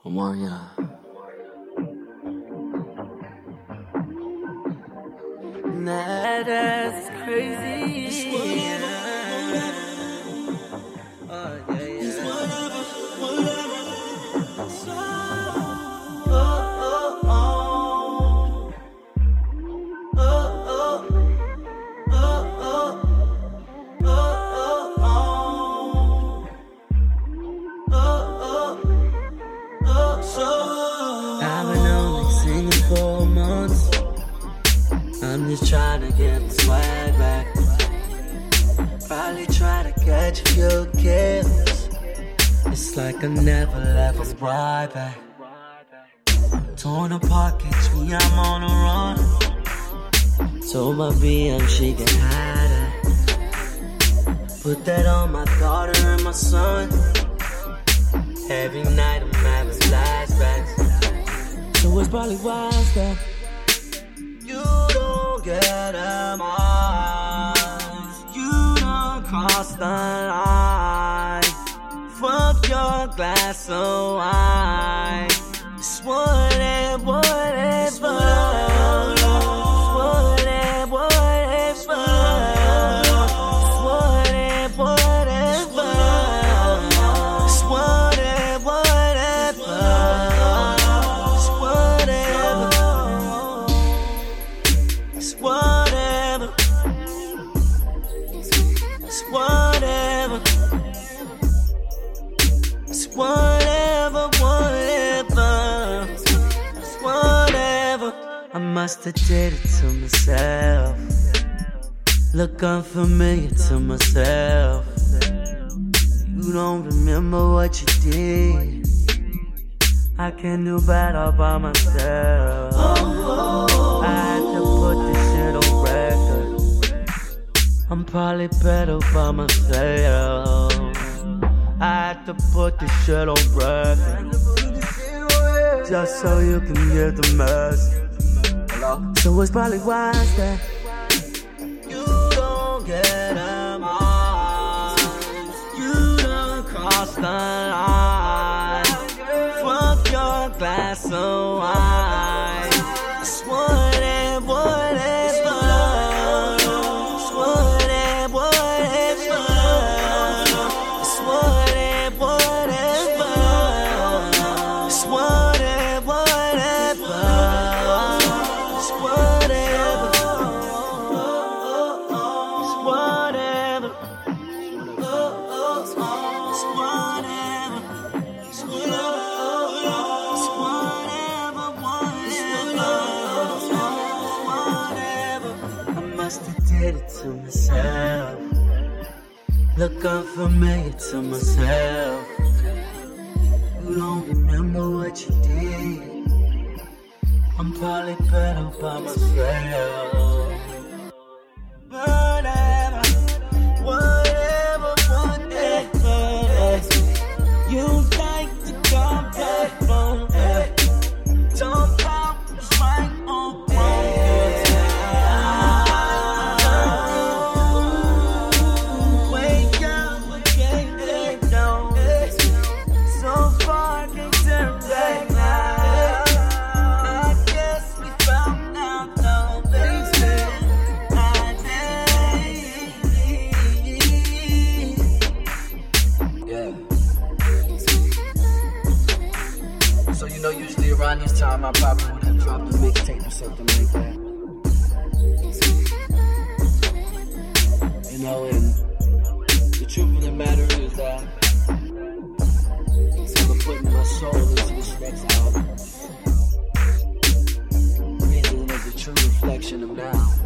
Omarion. Nah, that's crazy. I've been only singing for months. I'm just trying to get the swag back. Probably try to catch a few kills. It's like I never left was right back. Torn apart, catch me, I'm on a run. Told my BM she can hide it. Put that on my daughter and my son. Every night I'm having flashbacks. So it's probably wise that you don't get them eyes. You don't cross the line. Fuck your glass of wine. It's whatever. I must have did it to myself. Look unfamiliar to myself. You don't remember what you did. I can do better by myself. I had to put this shit on record. I'm probably better by myself. I had to put this shit on record, just so you can get the message. So it's probably wise that you don't get them eyes. You don't cross the line. Fuck your glass of wine. It's whatever. Did it to myself. Look unfamiliar to myself. You don't remember what you did. I'm probably better by myself. Whatever. You like to come back from jump out right on usually around this time I probably would have dropped a mixtape or something like that. You know, and the truth of the matter is that I'm putting my soul into this next album. The reason is a true reflection of now.